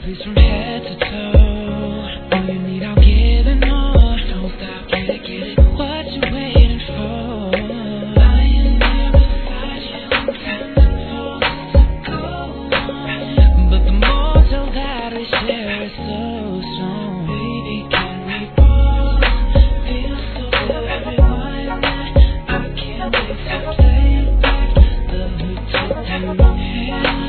please from head to toe. All you need, I'll give and more. Don't stop, get it. What you waiting for? Lying there beside you, intending for us to go on. But the motel that we share is so strong. Baby, can we pause? Feel so good, everyone. I can't wait to play back the hook till 10 a.m.